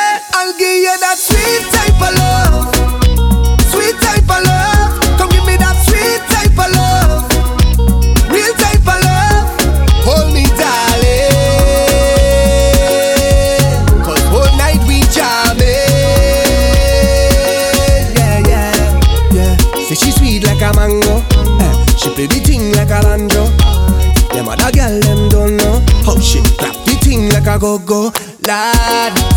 I'll give you that sweet type of love. Sweet type of love. Come give me that sweet type of love. Real type of love. Hold me darling, 'cause whole night we jamming. Yeah, yeah, yeah. Say she sweet like a mango. She play the thing like a banjo. Them other girl them don't know how she clap the thing like a go-go. Lad,